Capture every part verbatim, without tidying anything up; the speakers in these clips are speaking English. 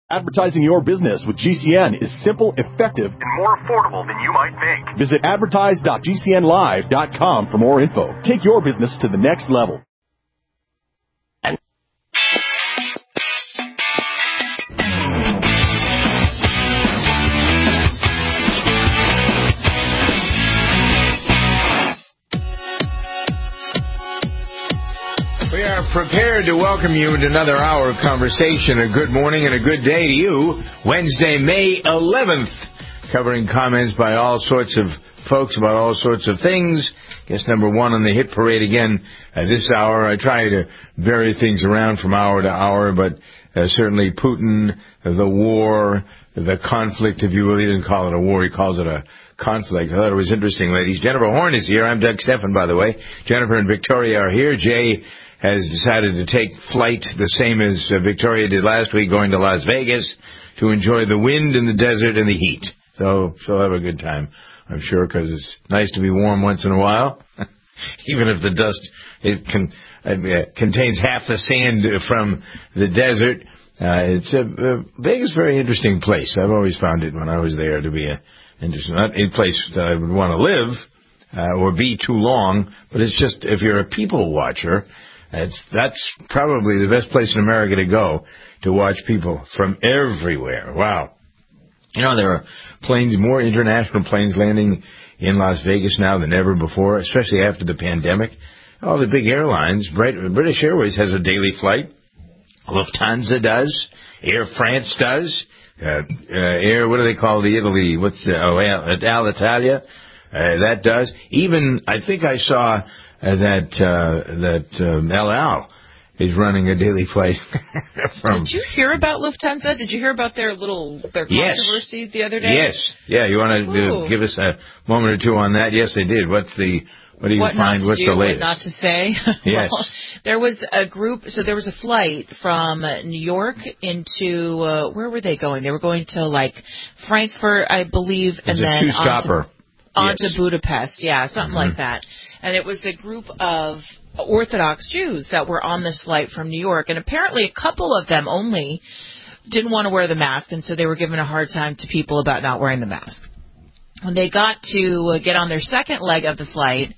Advertising your business with G C N is simple, effective, and more affordable than you might think. Visit advertise dot g c n live dot com for more info. Take your business to the next level. We are prepared to welcome you into another hour of conversation. A good morning and a good day to you. Wednesday, May eleventh, covering comments by all sorts of folks about all sorts of things. Guess number one on the hit parade again uh, this hour. I try to vary things around from hour to hour, but uh, certainly Putin, the war, the conflict, if you will. He didn't call it a war, he calls it a conflict. I thought it was interesting, ladies. Jennifer Horn is here. I'm Doug Steffen, by the way. Jennifer and Victoria are here. Jay has decided to take flight the same as uh, Victoria did last week, going to Las Vegas to enjoy the wind and the desert and the heat. So she'll have a good time, I'm sure, because it's nice to be warm once in a while, even if the dust it can, uh, contains half the sand from the desert. Uh, it's a, uh, Vegas is a very interesting place. I've always found it when I was there to be a interesting, not a place that I would want to live uh, or be too long, but it's just if you're a people watcher. It's, that's probably the best place in America to go to watch people from everywhere. Wow. You know, there are planes, more international planes landing in Las Vegas now than ever before, especially after the pandemic. All the big airlines, British Airways has a daily flight. Lufthansa does. Air France does. Uh, uh, Air, what do they call the Italy? What's uh, oh, Alitalia? Uh, that does. Even, I think I saw Uh, that uh, that um, El Al is running a daily flight from. Did you hear about Lufthansa? Did you hear about their little their controversy yes. the other day? Yes. Yeah. You want to uh, give us a moment or two on that? Yes, they did. What's the what do you what find? Not to What's do, the latest? What not to say? Yes. Well, there was a group. So there was a flight from New York into uh, where were they going? They were going to like Frankfurt, I believe, and then a two-stopper. onto, Yes. onto Budapest. Yeah, something mm-hmm. like that. And it was a group of Orthodox Jews that were on this flight from New York. And apparently a couple of them only didn't want to wear the mask, and so they were giving a hard time to people about not wearing the mask. When they got to get on their second leg of the flight,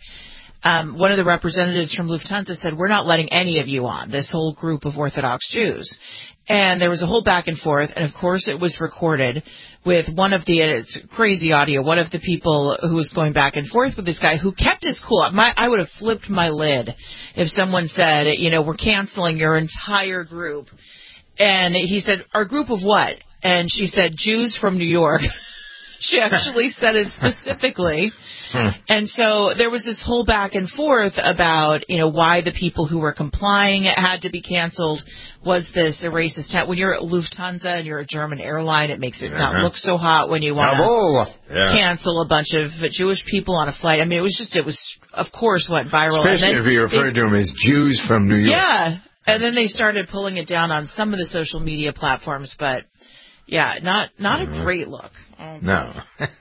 um, one of the representatives from Lufthansa said, we're not letting any of you on, this whole group of Orthodox Jews. And there was a whole back and forth, and of course it was recorded with one of the, it's crazy audio, one of the people who was going back and forth with this guy who kept his cool. My, I would have flipped my lid if someone said, you know, we're canceling your entire group. And he said, our group of what? And she said, Jews from New York. She actually said it specifically. Hmm. And so there was this whole back and forth about, you know, why the people who were complying had to be canceled. Was this a racist attack? When you're at Lufthansa and you're a German airline, it makes it uh-huh. not look so hot when you want to yeah. cancel a bunch of Jewish people on a flight. I mean, it was just, it was, of course, went viral. Especially and then if you refer to them as Jews from New York. Yeah. And then they started pulling it down on some of the social media platforms, but... Yeah, not not a great look. Oh, no.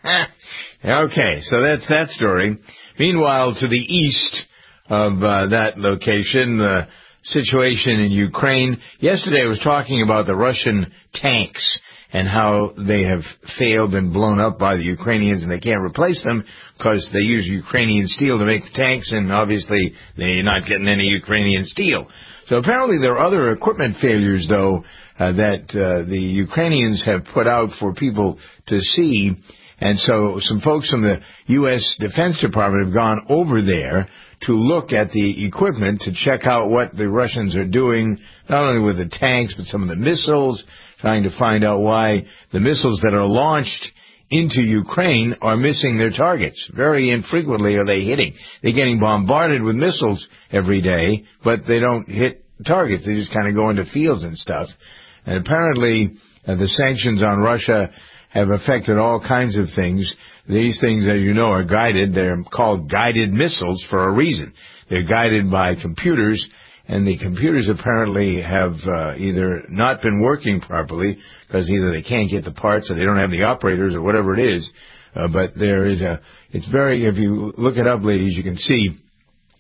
Okay, so that's that story. Meanwhile, to the east of uh, that location, the situation in Ukraine. Yesterday I was talking about the Russian tanks and how they have failed and blown up by the Ukrainians, and they can't replace them because they use Ukrainian steel to make the tanks, and obviously they're not getting any Ukrainian steel. So apparently there are other equipment failures, though, Uh, that uh, the Ukrainians have put out for people to see. And so some folks from the U S Defense Department have gone over there to look at the equipment to check out what the Russians are doing, not only with the tanks, but some of the missiles, trying to find out why the missiles that are launched into Ukraine are missing their targets. Very infrequently are they hitting. They're getting bombarded with missiles every day, but they don't hit targets. They just kind of go into fields and stuff. And apparently, uh, the sanctions on Russia have affected all kinds of things. These things, as you know, are guided. They're called guided missiles for a reason. They're guided by computers, and the computers apparently have uh, either not been working properly, because either they can't get the parts or they don't have the operators or whatever it is. Uh, but there is a, it's very, if you look it up, ladies, you can see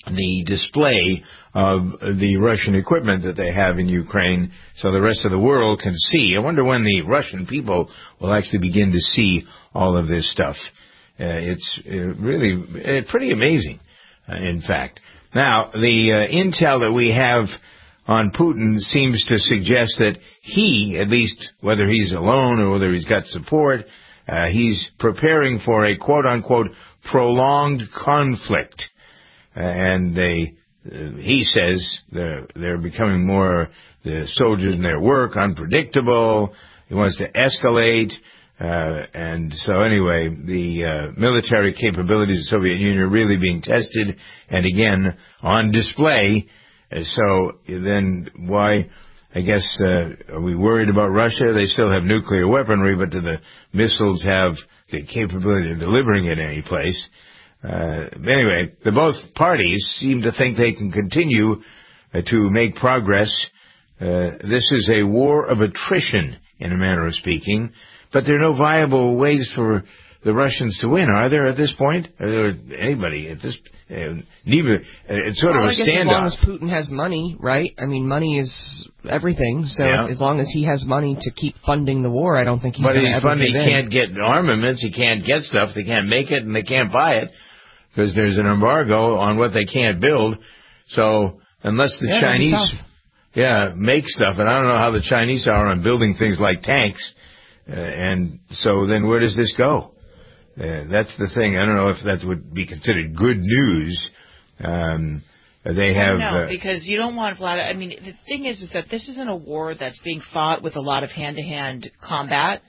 the display of the Russian equipment that they have in Ukraine so the rest of the world can see. I wonder when the Russian people will actually begin to see all of this stuff. Uh, it's uh, really uh, pretty amazing, uh, in fact. Now, the uh, intel that we have on Putin seems to suggest that he, at least whether he's alone or whether he's got support, uh, he's preparing for a quote-unquote prolonged conflict. Uh, and they, uh, he says they're, they're becoming more, the soldiers in their work, unpredictable. He wants to escalate. Uh, and so anyway, the uh, military capabilities of the Soviet Union are really being tested and again on display. Uh, so then why, I guess, uh, are we worried about Russia? They still have nuclear weaponry, but do the missiles have the capability of delivering it any place? Uh, anyway, the both parties seem to think they can continue uh, to make progress. Uh, this is a war of attrition, in a manner of speaking. But there are no viable ways for the Russians to win, are there, at this point? Are there anybody at this uh, neither? Uh, it's sort well, of a I guess standoff. As long as Putin has money, right? I mean, money is everything. So yeah. as long as he has money to keep funding the war, I don't think he's but going to ever fund, give he in. can't get armaments. He can't get stuff. They can't make it, and they can't buy it because there's an embargo on what they can't build. So unless the yeah, Chinese, yeah, make stuff, and I don't know how the Chinese are on building things like tanks. Uh, and so then where does this go? Uh, that's the thing. I don't know if that would be considered good news. Um, they have... No, uh, because you don't want Vladimir... I mean, the thing is, is that this isn't a war that's being fought with a lot of hand-to-hand combat.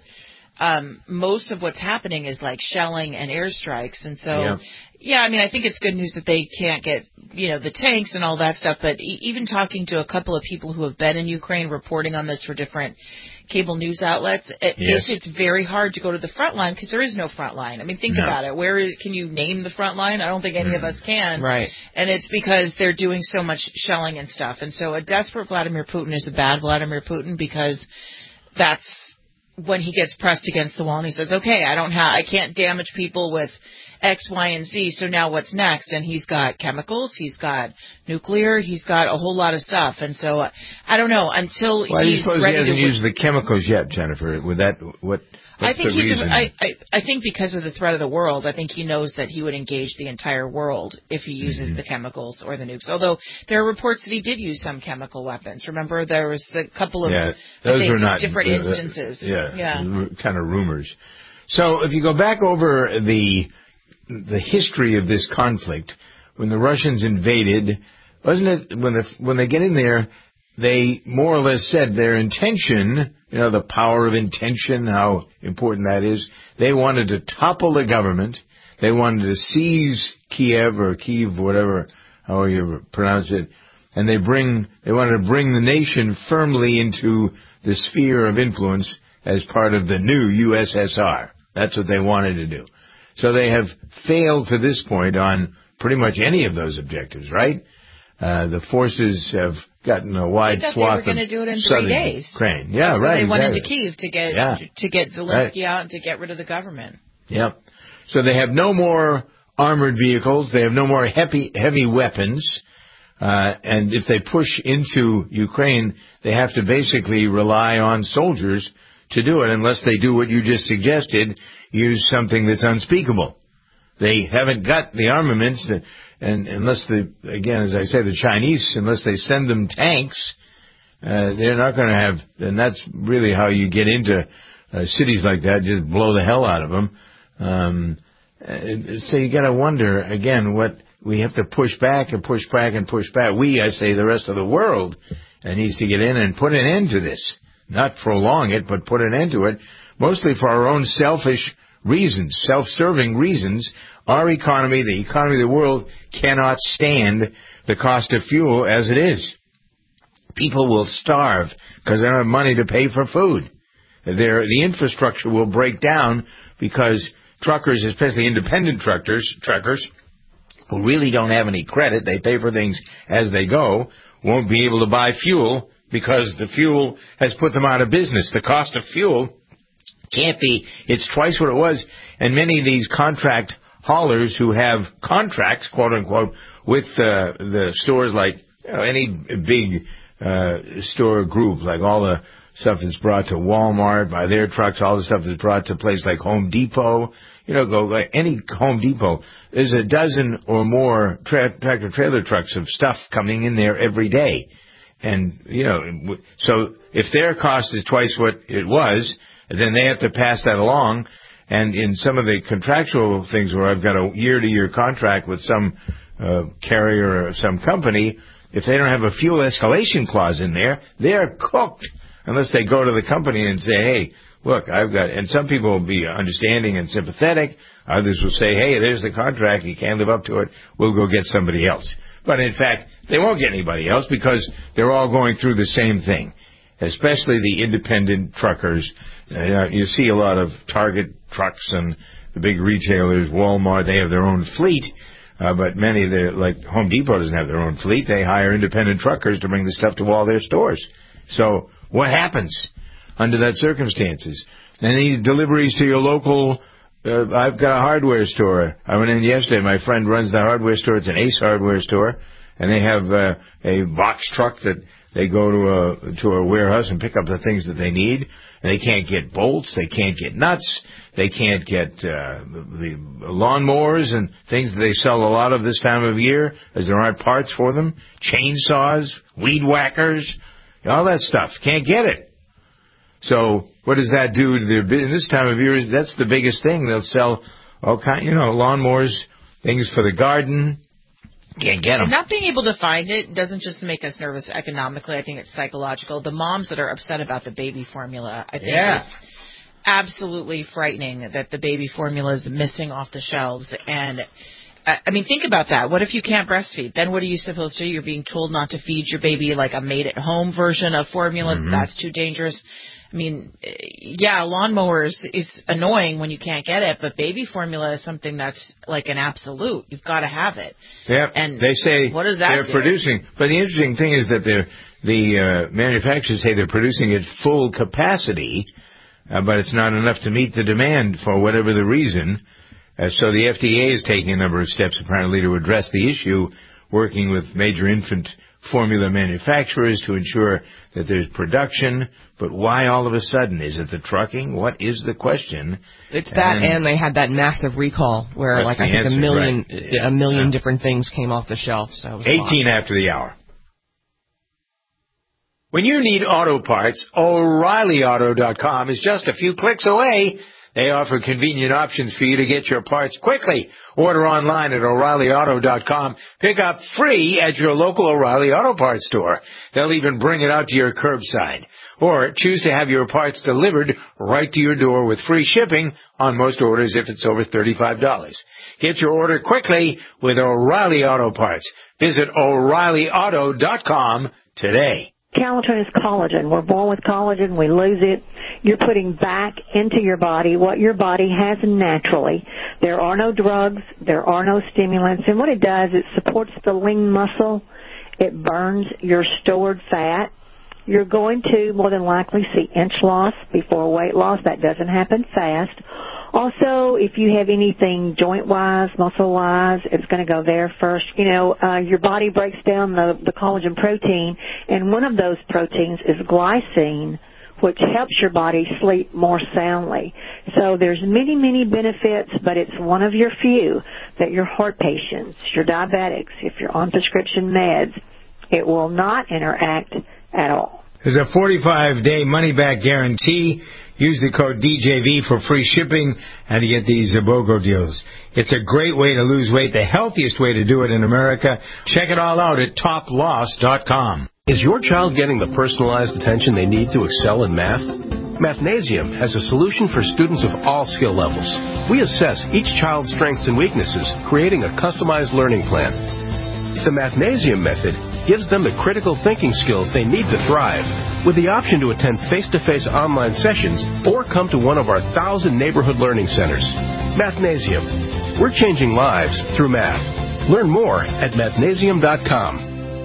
Um, most of what's happening is like shelling and airstrikes. And so, yeah. yeah, I mean, I think it's good news that they can't get, you know, the tanks and all that stuff. But e- even talking to a couple of people who have been in Ukraine reporting on this for different cable news outlets, it, yes. it's, it's very hard to go to the front line because there is no front line. I mean, think no. about it. Where can you name the front line? I don't think any mm. of us can. Right. And it's because they're doing so much shelling and stuff. And so a desperate Vladimir Putin is a bad Vladimir Putin because that's when he gets pressed against the wall and he says, okay, I don't have, I can't damage people with X, Y, and Z, so now what's next? And he's got chemicals, he's got nuclear, he's got a whole lot of stuff. And so, uh, I don't know, until well, he's suppose ready he hasn't to... used the chemicals yet, Jennifer. With that, what... I think the he's. reason? A, I, I, I think because of the threat of the world, I think he knows that he would engage the entire world if he uses mm-hmm. the chemicals or the nukes. Although there are reports that he did use some chemical weapons. Remember, there was a couple of yeah, those I think, were not, different uh, instances. Yeah, yeah, kind of rumors. So if you go back over the the history of this conflict, when the Russians invaded, wasn't it when the when they get in there? They more or less said their intention, you know, the power of intention, how important that is. They wanted to topple the government. They wanted to seize Kiev or Kyiv, whatever, how you pronounce it. And they bring, they wanted to bring the nation firmly into the sphere of influence as part of the new U S S R. That's what they wanted to do. So they have failed to this point on pretty much any of those objectives, right? Uh, the forces have gotten a wide they swath they were going to do it in three days. Ukraine. Yeah, so right. They went exactly. into Kyiv to get yeah. to get Zelensky right. out and to get rid of the government. Yep. So they have no more armored vehicles. They have no more heavy heavy weapons. Uh, and if they push into Ukraine, they have to basically rely on soldiers to do it, unless they do what you just suggested, use something that's unspeakable. They haven't got the armaments, that, and unless the, again, as I say, the Chinese, unless they send them tanks, uh, they're not going to have, and that's really how you get into uh, cities like that, just blow the hell out of them. Um, so you got to wonder, again, what, we have to push back and push back and push back. We, I say, the rest of the world uh, needs to get in and put an end to this. Not prolong it, but put an end to it, mostly for our own selfish reasons, self-serving reasons. Our economy, the economy of the world, cannot stand the cost of fuel as it is. People will starve because they don't have money to pay for food. Their, the infrastructure will break down because truckers, especially independent truckers, truckers, who really don't have any credit, they pay for things as they go, won't be able to buy fuel because the fuel has put them out of business. The cost of fuel can't be, it's twice what it was, and many of these contract haulers who have contracts, quote unquote, with uh, the stores like you know, any big uh, store group, like all the stuff that's brought to Walmart by their trucks, all the stuff that's brought to places like Home Depot. You know, go like any Home Depot. There's a dozen or more tra- tractor trailer trucks of stuff coming in there every day. And, you know, so if their cost is twice what it was, then they have to pass that along. And in some of the contractual things where I've got a year-to-year contract with some uh, carrier or some company, if they don't have a fuel escalation clause in there, they're cooked unless they go to the company and say, hey, look, I've got, and some people will be understanding and sympathetic. Others will say, hey, there's the contract. You can't live up to it. We'll go get somebody else. But in fact, they won't get anybody else because they're all going through the same thing, especially the independent truckers. Uh, you see a lot of Target trucks and the big retailers, Walmart, they have their own fleet. Uh, but many of the, like Home Depot doesn't have their own fleet. They hire independent truckers to bring the stuff to all their stores. So what happens under that circumstances? Any deliveries to your local, uh, I've got a hardware store. I went in yesterday. My friend runs the hardware store. It's an Ace hardware store. And they have uh, a box truck that they go to a, to a warehouse and pick up the things that they need. And they can't get bolts. They can't get nuts. They can't get uh, the lawnmowers and things that they sell a lot of this time of year, as there aren't parts for them. Chainsaws, weed whackers, all that stuff. Can't get it. So what does that do to their business? This time of year, that's the biggest thing. They'll sell all kind, you know, lawnmowers, things for the garden. Can't get them. And not being able to find it doesn't just make us nervous economically. I think it's psychological. The moms that are upset about the baby formula, I think yeah. it's absolutely frightening that the baby formula is missing off the shelves. And, I mean, think about that. What if you can't breastfeed? Then what are you supposed to do? You're being told not to feed your baby like a made-at-home version of formula. Mm-hmm. That's too dangerous. I mean, yeah, lawnmowers is annoying when you can't get it, but baby formula is something that's like an absolute. You've got to have it. Yep. And they say what does that they're do? producing. But the interesting thing is that they're, the uh, manufacturers say they're producing at full capacity, uh, but it's not enough to meet the demand for whatever the reason. Uh, so the F D A is taking a number of steps apparently to address the issue, working with major infant formula manufacturers to ensure that there's production. But why all of a sudden? Is it the trucking? What is the question? It's that, and, and they had that massive recall where, like, I think answer, a million, right. a million yeah. different things came off the shelf. So it was eighteen after the hour. When you need auto parts, O'Reilly Auto dot com is just a few clicks away. They offer convenient options for you to get your parts quickly. Order online at O'Reilly Auto dot com. Pick up free at your local O'Reilly Auto Parts store. They'll even bring it out to your curbside. Or choose to have your parts delivered right to your door with free shipping on most orders if it's over thirty-five dollars. Get your order quickly with O'Reilly Auto Parts. Visit O'Reilly Auto dot com today. Calatrine is collagen. We're born with collagen. We lose it. You're putting back into your body what your body has naturally. There are no drugs. There are no stimulants. And what it does, it supports the lean muscle. It burns your stored fat. You're going to more than likely see inch loss before weight loss. That doesn't happen fast. Also, if you have anything joint-wise, muscle-wise, it's going to go there first. You know, uh, your body breaks down the, the collagen protein, and one of those proteins is glycine, which helps your body sleep more soundly. So there's many, many benefits, but it's one of your few that your heart patients, your diabetics, if you're on prescription meds, it will not interact at all. There's a forty-five day money-back guarantee. Use the code D J V for free shipping and to get these BOGO deals. It's a great way to lose weight, the healthiest way to do it in America. Check it all out at top loss dot com. Is your child getting the personalized attention they need to excel in math? Mathnasium has a solution for students of all skill levels. We assess each child's strengths and weaknesses, creating a customized learning plan. The Mathnasium method gives them the critical thinking skills they need to thrive, with the option to attend face-to-face online sessions or come to one of our thousand neighborhood learning centers. Mathnasium. We're changing lives through math. Learn more at mathnasium dot com.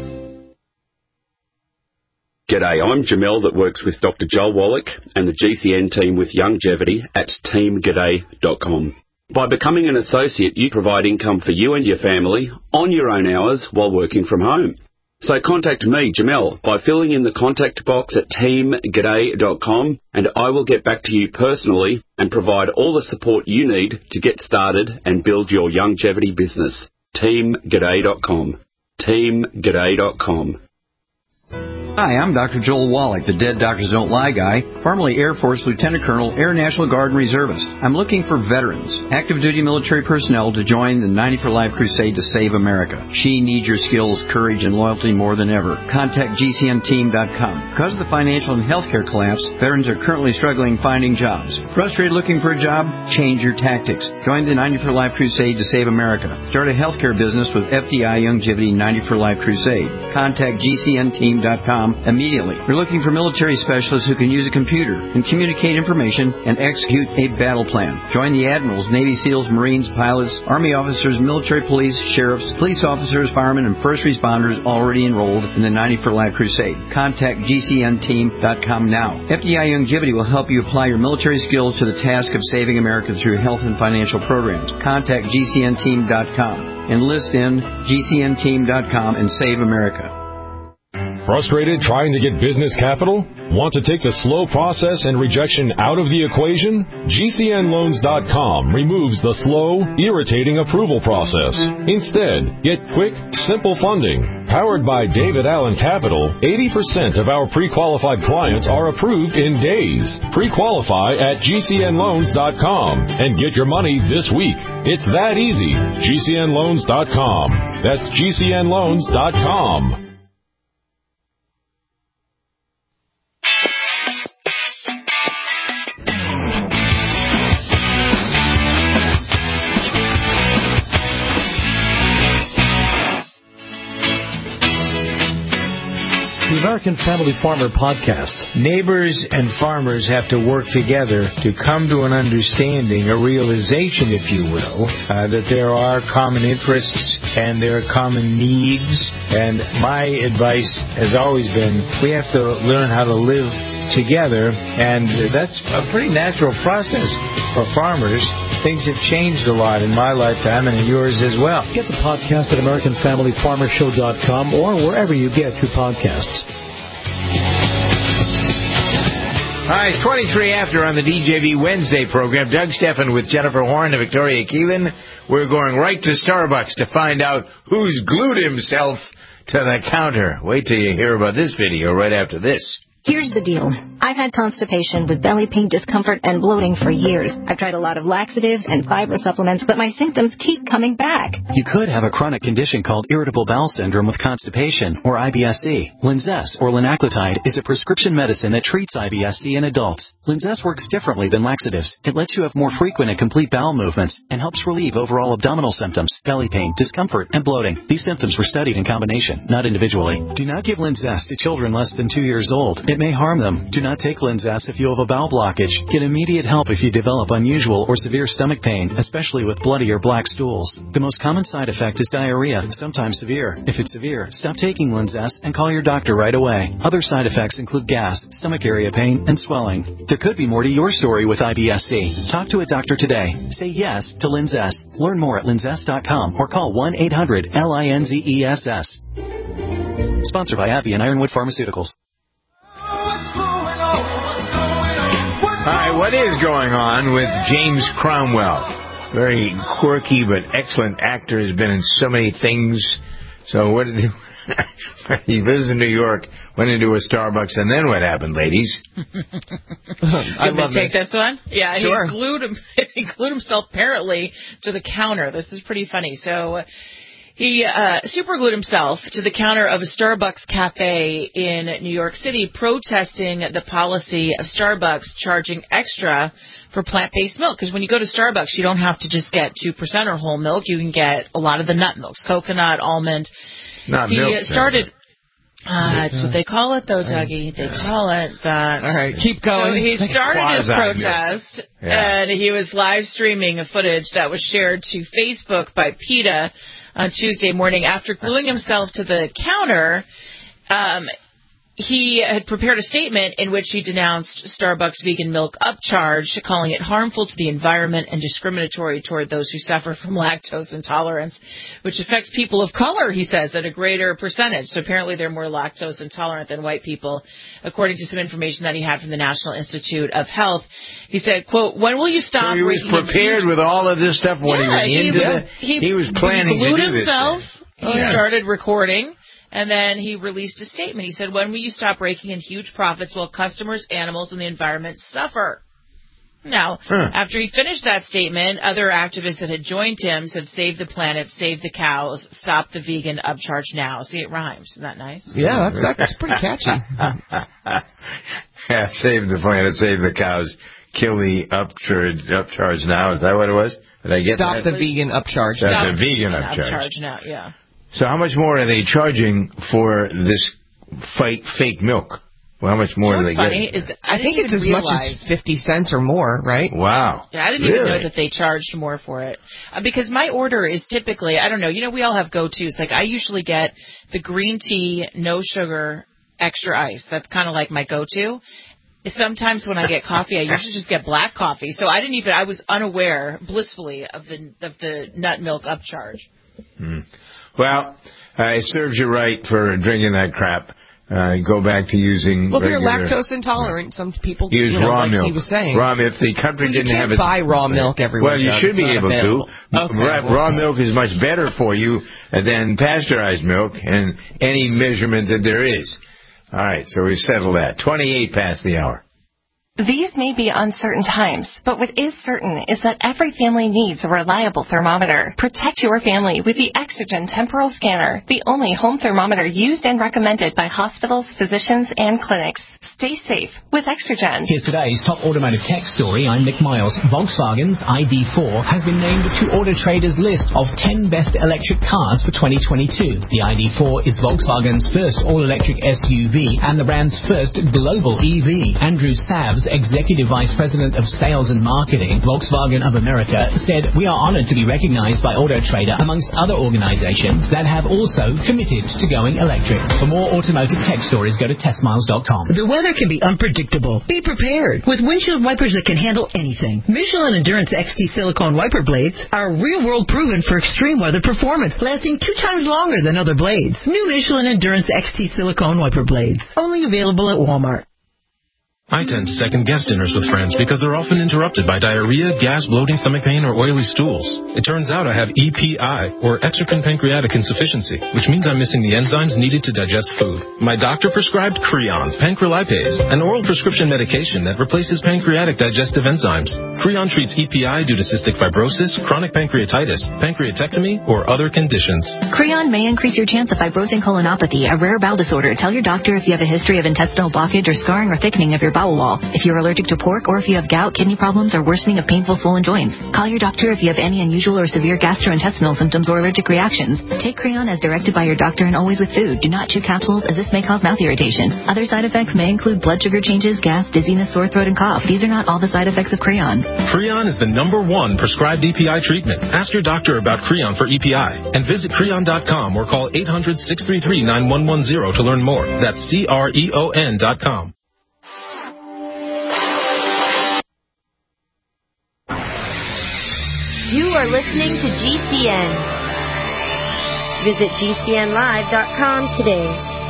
G'day, I'm Jamel that works with Doctor Joel Wallach and the G C N team with Longevity at team g'day dot com. By becoming an associate, you provide income for you and your family on your own hours while working from home. So contact me, Jamel, by filling in the contact box at team g'day dot com, and I will get back to you personally and provide all the support you need to get started and build your longevity business. team g'day dot com. team g'day dot com. Hi, I'm Doctor Joel Wallach, the Dead Doctors Don't Lie guy, formerly Air Force Lieutenant Colonel, Air National Guard and Reservist. I'm looking for veterans, active duty military personnel to join the ninety for Life crusade to save America. She needs your skills, courage, and loyalty more than ever. Contact G C N team dot com. Because of the financial and healthcare collapse, veterans are currently struggling finding jobs. Frustrated looking for a job? Change your tactics. Join the ninety for Life crusade to save America. Start a healthcare business with F D I Longevity ninety for Life crusade. Contact G C N team dot com immediately. We're looking for military specialists who can use a computer and communicate information and execute a battle plan. Join the admirals, Navy SEALs, Marines, pilots, Army officers, military police, sheriffs, police officers, firemen, and first responders already enrolled in the ninety for Life crusade. Contact G C N team dot com now. F D I Longevity will help you apply your military skills to the task of saving America through health and financial programs. Contact G C N team dot com. Enlist in G C N team dot com and save America. Frustrated trying to get business capital? Want to take the slow process and rejection out of the equation? G C N loans dot com removes the slow, irritating approval process. Instead, get quick, simple funding. Powered by David Allen Capital, eighty percent of our pre-qualified clients are approved in days. Pre-qualify at G C N loans dot com and get your money this week. It's that easy. G C N loans dot com. That's G C N loans dot com. The American Family Farmer Podcast. Neighbors and farmers have to work together to come to an understanding, a realization, if you will, uh, that there are common interests and there are common needs. And my advice has always been we have to learn how to live together, and that's a pretty natural process for farmers. Things have changed a lot in my lifetime and in yours as well. Get the podcast at American Family Farmer Show dot com or wherever you get your podcasts. Hi, it's twenty-three after on the D J V Wednesday program. Doug Steffen with Jennifer Horn and Victoria Keelan. We're going right to Starbucks to find out who's glued himself to the counter. Wait till you hear about this video right after this. Here's the deal. I've had constipation with belly pain, discomfort, and bloating for years. I've tried a lot of laxatives and fiber supplements, but my symptoms keep coming back. You could have a chronic condition called irritable bowel syndrome with constipation, or I B S C. Linzess, or linaclotide, is a prescription medicine that treats I B S C in adults. Linzess works differently than laxatives. It lets you have more frequent and complete bowel movements and helps relieve overall abdominal symptoms, belly pain, discomfort, and bloating. These symptoms were studied in combination, not individually. Do not give Linzess to children less than two years old. It may harm them. Do not take Linzess if you have a bowel blockage. Get immediate help if you develop unusual or severe stomach pain, especially with bloody or black stools. The most common side effect is diarrhea, sometimes severe. If it's severe, stop taking Linzess and call your doctor right away. Other side effects include gas, stomach area pain, and swelling. There could be more to your story with I B S C. Talk to a doctor today. Say yes to Linzess. Learn more at linzess dot com or call one eight hundred L I N Z E S S. Sponsored by AbbVie and Ironwood Pharmaceuticals. Hi, what is going on with James Cromwell? Very quirky but excellent actor, has been in so many things. So what did he, he lives in New York, went into a Starbucks, and then what happened, ladies? I love to take this. this one. Yeah, sure. he glued him, he glued himself apparently to the counter. This is pretty funny. So he uh, superglued himself to the counter of a Starbucks cafe in New York City, protesting the policy of Starbucks charging extra for plant-based milk. Because when you go to Starbucks, you don't have to just get two percent or whole milk. You can get a lot of the nut milks, coconut, almond. Not he milk. started... Uh, that's what they call it, though, Dougie. They call it that. All right, keep going. So he started his protest, yeah. and he was live streaming a footage that was shared to Facebook by PETA on Tuesday morning after gluing himself to the counter. Um, he had prepared a statement in which he denounced Starbucks vegan milk upcharge, calling it harmful to the environment and discriminatory toward those who suffer from lactose intolerance, which affects people of color, he says, at a greater percentage. So apparently they're more lactose intolerant than white people, according to some information that he had from the National Institute of Health. He said, quote, when will you stop? So he was prepared with all of this stuff when yeah, he went into the... He, he was planning he to do himself, this thing. He oh, yeah. started recording. And then he released a statement. He said, when will you stop raking in huge profits while customers, animals, and the environment suffer? Now, huh. after he finished that statement, other activists that had joined him said, save the planet, save the cows, stop the vegan upcharge now. See, it rhymes. Isn't that nice? Yeah, that's, that's pretty catchy. Yeah, save the planet, save the cows, kill the upcharge, upcharge now. Is that what it was? Did I get Stop that? the vegan upcharge Stop now. the vegan vegan upcharge. upcharge now, yeah. So how much more are they charging for this fake fake milk? Well, how much more you know do they funny get? Is I, I think it's as realize. much as fifty cents or more, right? Wow. Yeah, I didn't really? even know that they charged more for it. Uh, because my order is typically, I don't know, you know, we all have go-tos. Like, I usually get the green tea, no sugar, extra ice. That's kind of like my go-to. Sometimes when I get coffee, I usually just get black coffee. So I didn't even, I was unaware, blissfully, of the of the nut milk upcharge. Hmm. Well, uh, it serves you right for drinking that crap. Uh, go back to using. Well, if you're regular, lactose intolerant, some people use you know, raw like milk. he was saying. Raw milk. If the country well, didn't you have can't it, buy raw milk everywhere. Well, you Doug. should it's be able available. to. Okay, raw, well, raw milk is much better for you than pasteurized milk and any measurement that there is. All right, so we settled that. Twenty-eight past the hour. These may be uncertain times, but what is certain is that every family needs a reliable thermometer. Protect your family with the Exergen Temporal Scanner, the only home thermometer used and recommended by hospitals, physicians, and clinics. Stay safe with Exergen. Here's today's top automotive tech story. I'm Nick Miles. Volkswagen's I D four has been named to Auto Trader's list of ten best electric cars for twenty twenty-two. The I D four is Volkswagen's first all-electric S U V and the brand's first global E V. Andrew Savs, Executive Vice President of Sales and Marketing, Volkswagen of America, said, we are honored to be recognized by Auto Trader amongst other organizations that have also committed to going electric. For more automotive tech stories, go to test miles dot com. The weather can be unpredictable. Be prepared with windshield wipers that can handle anything. Michelin Endurance X T silicone wiper blades are real-world proven for extreme weather performance, lasting two times longer than other blades. New Michelin Endurance X T silicone wiper blades, only available at Walmart. I tend to second-guess dinners with friends because they're often interrupted by diarrhea, gas, bloating, stomach pain, or oily stools. It turns out I have E P I, or exocrine pancreatic insufficiency, which means I'm missing the enzymes needed to digest food. My doctor prescribed Creon, pancrelipase, an oral prescription medication that replaces pancreatic digestive enzymes. Creon treats E P I due to cystic fibrosis, chronic pancreatitis, pancreatectomy, or other conditions. Creon may increase your chance of fibrosing colonopathy, a rare bowel disorder. Tell your doctor if you have a history of intestinal blockage or scarring or thickening of your bowel wall. If you're allergic to pork or if you have gout, kidney problems, or worsening of painful swollen joints. Call your doctor if you have any unusual or severe gastrointestinal symptoms or allergic reactions. Take Creon as directed by your doctor and always with food. Do not chew capsules as this may cause mouth irritation. Other side effects may include blood sugar changes, gas, dizziness, sore throat, and cough. These are not all the side effects of Creon. Creon is the number one prescribed E P I treatment. Ask your doctor about Creon for E P I and visit creon dot com or call eight hundred, six three three, nine one one zero to learn more. That's C R E O N dot com. You are listening to G C N. Visit G C N live dot com today.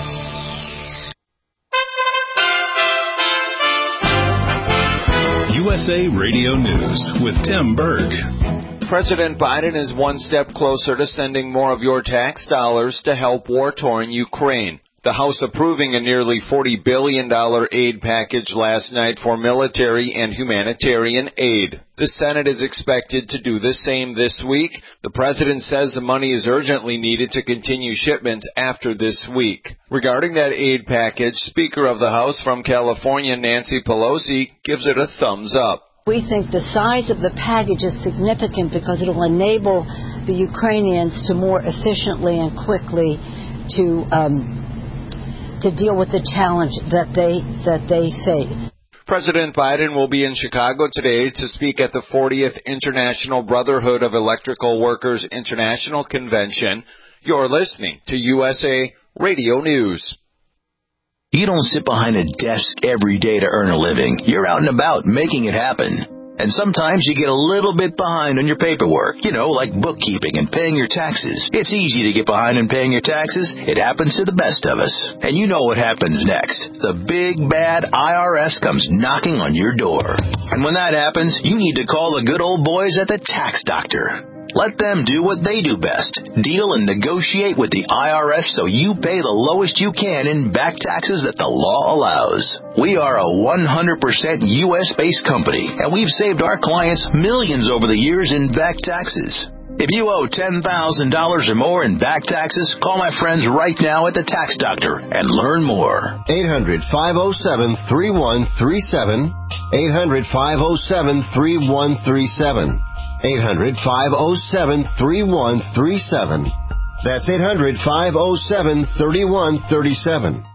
U S A Radio News with Tim Berg. President Biden is one step closer to sending more of your tax dollars to help war-torn Ukraine. The House approving a nearly forty billion dollars aid package last night for military and humanitarian aid. The Senate is expected to do the same this week. The president says the money is urgently needed to continue shipments after this week. Regarding that aid package, Speaker of the House from California, Nancy Pelosi, gives it a thumbs up. We think the size of the package is significant because it will enable the Ukrainians to more efficiently and quickly to um, to deal with the challenge that they that they face. President Biden will be in Chicago today to speak at the fortieth International Brotherhood of Electrical Workers International Convention. You're listening to U S A Radio News. You don't sit behind a desk every day to earn a living. You're out and about making it happen. And sometimes you get a little bit behind on your paperwork, you know, like bookkeeping and paying your taxes. It's easy to get behind in paying your taxes. It happens to the best of us. And you know what happens next. The big, bad I R S comes knocking on your door. And when that happens, you need to call the good old boys at the Tax Doctor. Let them do what they do best. Deal and negotiate with the I R S so you pay the lowest you can in back taxes that the law allows. We are a one hundred percent U S-based company, and we've saved our clients millions over the years in back taxes. If you owe ten thousand dollars or more in back taxes, call my friends right now at the Tax Doctor and learn more. eight hundred, five oh seven, three one three seven. eight hundred, five oh seven, three one three seven. eight hundred, five oh seven, three one three seven. That's eight hundred, five oh seven, three one three seven.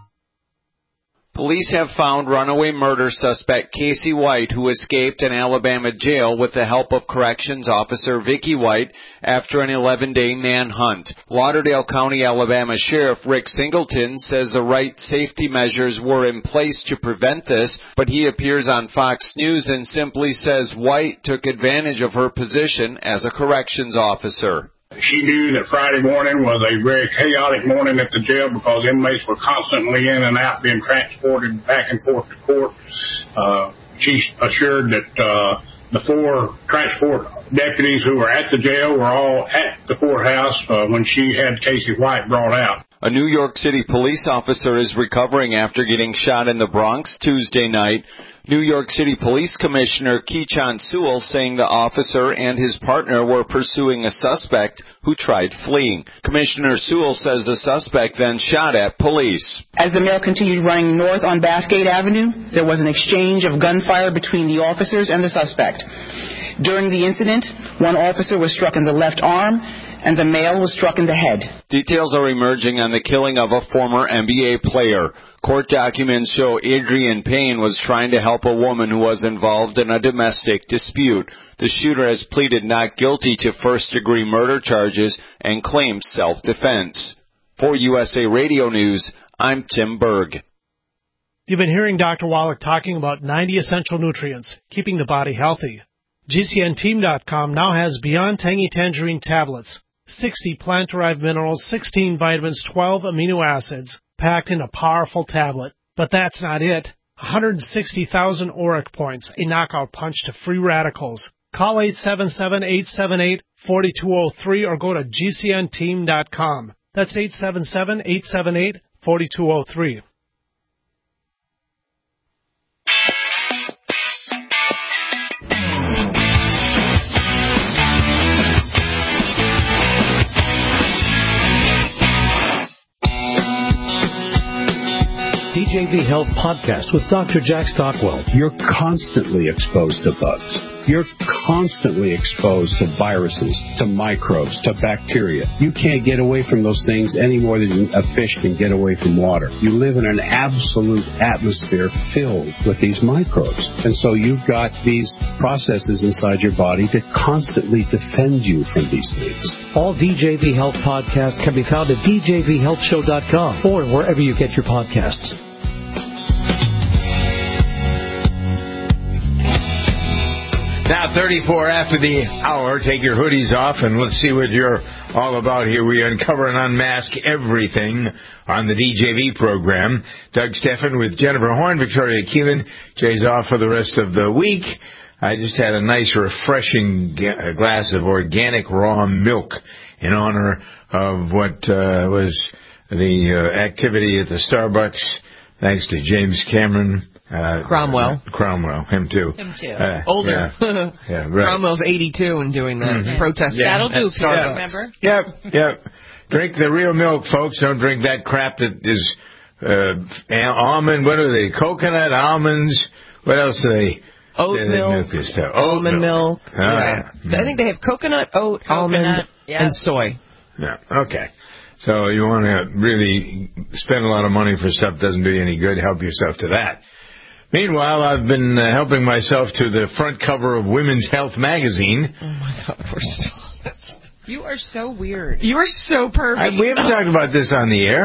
Police have found runaway murder suspect Casey White, who escaped an Alabama jail with the help of Corrections Officer Vicky White after an eleven-day manhunt. Lauderdale County, Alabama Sheriff Rick Singleton says the right safety measures were in place to prevent this, but he appears on Fox News and simply says White took advantage of her position as a corrections officer. She knew that Friday morning was a very chaotic morning at the jail because inmates were constantly in and out being transported back and forth to court. Uh, she assured that uh, the four transport deputies who were at the jail were all at the courthouse uh, when she had Casey White brought out. A New York City police officer is recovering after getting shot in the Bronx Tuesday night. New York City Police Commissioner Keechant Sewell saying the officer and his partner were pursuing a suspect who tried fleeing. Commissioner Sewell says the suspect then shot at police. As the male continued running north on Bathgate Avenue, there was an exchange of gunfire between the officers and the suspect. During the incident, one officer was struck in the left arm, and the male was struck in the head. Details are emerging on the killing of a former N B A player. Court documents show Adrian Payne was trying to help a woman who was involved in a domestic dispute. The shooter has pleaded not guilty to first-degree murder charges and claims self-defense. For U S A Radio News, I'm Tim Berg. You've been hearing Doctor Wallach talking about ninety essential nutrients, keeping the body healthy. G C N team dot com now has Beyond Tangy Tangerine tablets, sixty plant-derived minerals, sixteen vitamins, twelve amino acids, packed in a powerful tablet. But that's not it. one hundred sixty thousand auric points, a knockout punch to free radicals. Call eight seven seven, eight seven eight, four two zero three or go to G C N team dot com. That's eight seven seven, eight seven eight, four two zero three. D J V Health Podcast with Doctor Jack Stockwell. You're constantly exposed to bugs. You're constantly exposed to viruses, to microbes, to bacteria. You can't get away from those things any more than a fish can get away from water. You live in an absolute atmosphere filled with these microbes. And so you've got these processes inside your body that constantly defend you from these things. All D J V Health podcasts can be found at D J V health show dot com or wherever you get your podcasts. Now, thirty-four after the hour. Take your hoodies off and let's see what you're all about here. We uncover and unmask everything on the D J V program. Doug Steffen with Jennifer Horn, Victoria Keelan. Jay's off for the rest of the week. I just had a nice, refreshing ga- glass of organic raw milk in honor of what uh, was the uh, activity at the Starbucks. Thanks to James Cameron. Uh, Cromwell. Uh, Cromwell, him too. Him too. Uh, Older. Yeah, yeah, right. Cromwell's eighty-two and doing that Mm-hmm. protest. Yeah. That'll do, Starbucks. Peter, remember? Yep, yep. Drink the real milk, folks. Don't drink that crap that is uh, almond. What are they? Coconut, almonds. What else are they? Oat they, milk. milk this stuff. Almond milk. All right. I think they have coconut, oat, Coconut, almond, yeah. and soy. Yeah. Okay. So you want to really spend a lot of money for stuff that doesn't do you any good. Help yourself to that. Meanwhile, I've been uh, helping myself to the front cover of Women's Health magazine. Oh, my God. We're so... You are so weird. You are so perfect. I, we haven't talked about this on the air.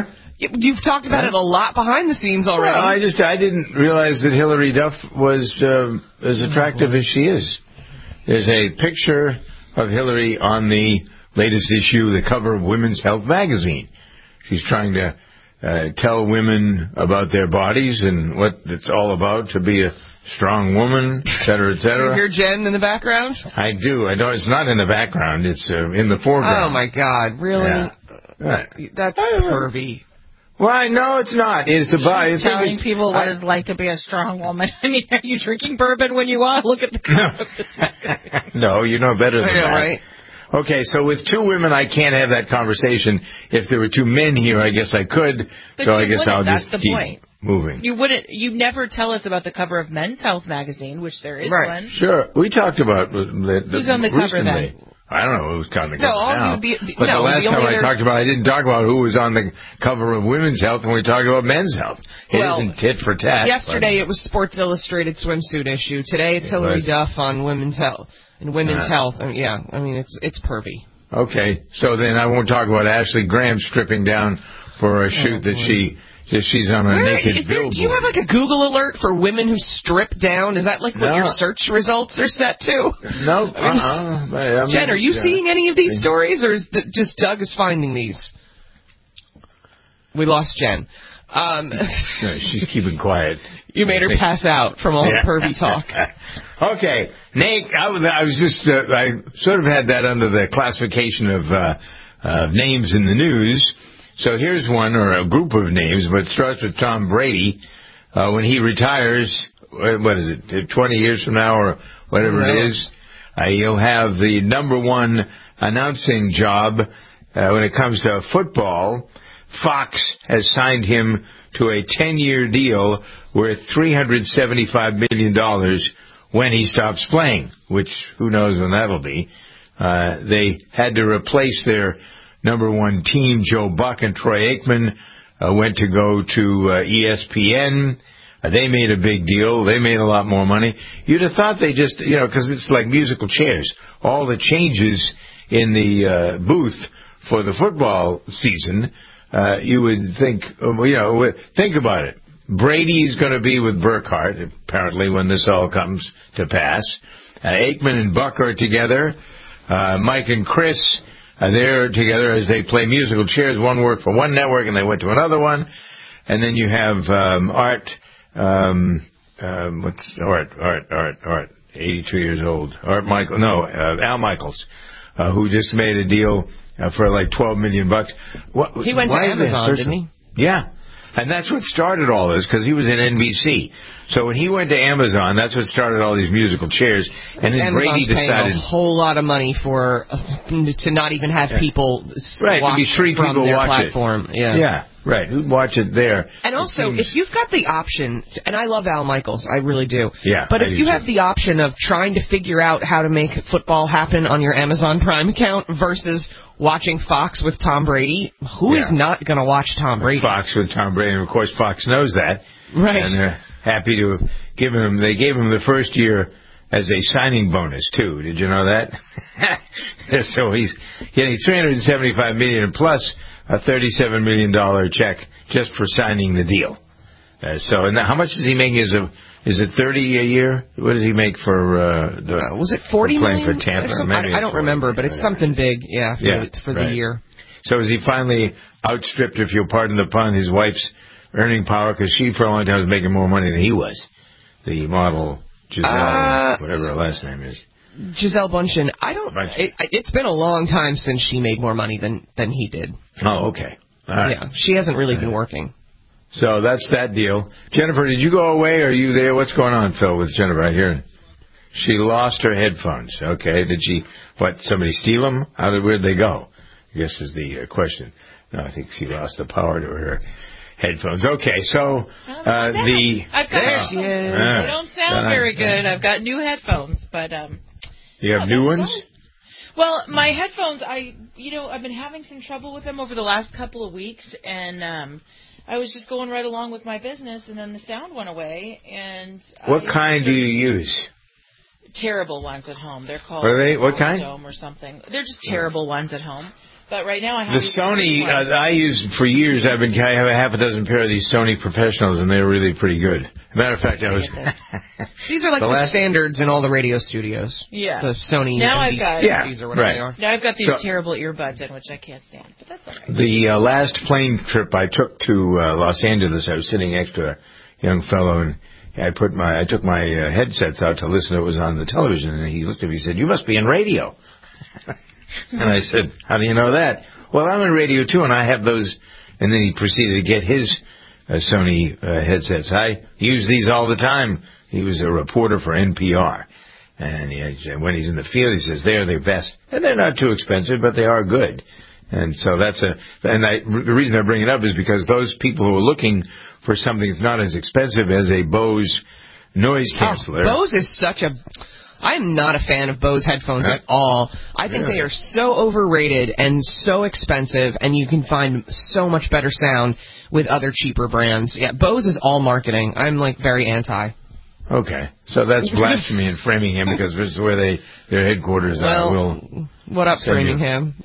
You've talked about it a lot behind the scenes already. Well, I just I didn't realize that Hillary Duff was uh, as attractive as she is. There's a picture of Hillary on the latest issue, the cover of Women's Health magazine. She's trying to uh, tell women about their bodies and what it's all about to be a strong woman, et cetera, et cetera. Do you hear Jen in the background? I do. I don't. It's not in the background. It's uh, in the foreground. Oh, my God. Really? Yeah. Right. That's pervy. Well, no, it's not. It's about She's telling it's, people what I, it's like to be a strong woman. I mean, are you drinking bourbon when you want? Look at the cover. No, you know better than I know, that. Right? Okay, so with two women, I can't have that conversation. If there were two men here, I guess I could. But so I guess I'll That's just the keep point. moving. You wouldn't. You never tell us about the cover of Men's Health magazine, which there is right. one. Sure, we talked about the, the, who's on the recently. cover then. I don't know who's on the no, cover now. The, the, but no, the last the time I other... talked about it, I didn't talk about who was on the cover of Women's Health, and we talked about Men's Health. It well, isn't tit for tat. Yesterday but... it was Sports Illustrated swimsuit issue. Today it's it Hillary was. Duff on Women's Health. And Women's uh, Health, and yeah, I mean, it's it's pervy. Okay, so then I won't talk about Ashley Graham stripping down for a shoot oh, that she... Just she's on a Where, naked is there, billboard. Do you have like a Google alert for women who strip down? Is that like what no. your search results are set to? No. I mean, uh-uh. I mean, Jen, are you yeah. seeing any of these stories, or is the, just Doug is finding these? We lost Jen. Um, no, she's keeping quiet. You made her pass out from all yeah. the pervy talk. Okay, Nate, I was, I was just, uh, I sort of had that under the classification of uh, uh, names in the news. So here's one, or a group of names, but it starts with Tom Brady. Uh, when he retires, what is it, twenty years from now or whatever no. it is, uh, he'll have the number one announcing job uh, when it comes to football. Fox has signed him to a ten-year deal worth three hundred seventy-five million dollars when he stops playing, which who knows when that'll be. Uh, they had to replace their number one team. Joe Buck and Troy Aikman uh, went to go to uh, E S P N. Uh, they made a big deal. They made a lot more money. You'd have thought they just, you know, because it's like musical chairs. All the changes in the uh, booth for the football season, uh, you would think, you know, think about it. Brady's going to be with Burkhardt, apparently, when this all comes to pass. Uh, Aikman and Buck are together. Uh, Mike and Chris Uh, they're together as they play musical chairs. One worked for one network and they went to another one. And then you have um, Art, um, um, what's Art, Art, Art, Art, eighty-two years old. Art Michael, no, uh, Al Michaels, uh, who just made a deal uh, for like twelve million bucks. What, he went to Amazon, didn't he? Yeah. And that's what started all this, because he was in N B C. So when he went to Amazon, that's what started all these musical chairs. And then Amazon's Brady decided paying a whole lot of money for uh, to not even have yeah. people right, watch to be free from people their watch platform. It. Yeah, yeah, right. Who'd watch it there? And also, seems... if you've got the option, to, and I love Al Michaels, I really do. Yeah, but I if do you too. have the option of trying to figure out how to make football happen on your Amazon Prime account versus watching Fox with Tom Brady, who yeah. is not going to watch Tom Brady? Fox with Tom Brady, and of course Fox knows that. Right. And they're happy to give him, they gave him the first year as a signing bonus, too. Did you know that? So he's getting three hundred seventy-five million dollars plus a thirty-seven million dollars check just for signing the deal. Uh, so, and how much does he make? Is it, is it thirty a year? What does he make for uh, the? Uh, was it forty for playing million? for Tampa? I, I don't remember, but it's something big. Yeah, for, yeah, the, for right. the year. So has he finally outstripped, if you'll pardon the pun, his wife's earning power? Because she, for a long time, was making more money than he was. The model Giselle, uh, whatever her last name is. Giselle Bundchen. I don't. It, it's been a long time since she made more money than than he did. Oh, okay. All right. Yeah, she hasn't really been working. So that's that deal. Jennifer, did you go away? Or are you there? What's going on, Phil, with Jennifer? I hear she lost her headphones. Okay. Did she, what, somebody steal them? How did, where'd they go? I guess is the uh, question. No, I think she lost the power to her headphones. Okay, so uh, the... I've got there she is. They don't sound very good. I've got new headphones, but... um. You have new ones? Well, my headphones, I, you know, I've been having some trouble with them over the last couple of weeks, and um, I was just going right along with my business, and then the sound went away, and... What I kind do you use? Terrible ones at home. They're called... Are they? What kind? Dome or something. They're just terrible ones at home. But right now I have the Sony. Uh, I use for years. I've been. I have a half a dozen pair of these Sony Professionals, and they're really pretty good. Matter of fact, I was. These are like the, the last... standards in all the radio studios. Yeah. The Sony now M I've D got, sixties yeah, or whatever right. they are. Now I've got these so, terrible earbuds in, which I can't stand. But that's all right. The uh, last plane trip I took to uh, Los Angeles, I was sitting next to a young fellow, and I put my I took my uh, headsets out to listen to what was on the television, and he looked at me and said, "You must be in radio." And I said, "How do you know that?" "Well, I'm in radio too, and I have those." And then he proceeded to get his uh, Sony uh, headsets. I use these all the time. He was a reporter for N P R, and he said when he's in the field, he says they're the best, and they're not too expensive, but they are good. And so that's a. And I, the reason I bring it up is because those people who are looking for something that's not as expensive as a Bose noise canceller. Oh, Bose is such a. I'm not a fan of Bose headphones at all. I think Really? they are so overrated and so expensive, and you can find so much better sound with other cheaper brands. Yeah, Bose is all marketing. I'm, like, very anti. Okay. So that's blasphemy in Framingham because this is where they their headquarters well, are. We'll what up, send you- Framingham?